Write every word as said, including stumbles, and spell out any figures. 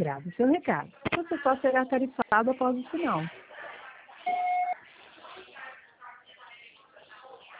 grave seu recado. Você só será tarifado após o sinal.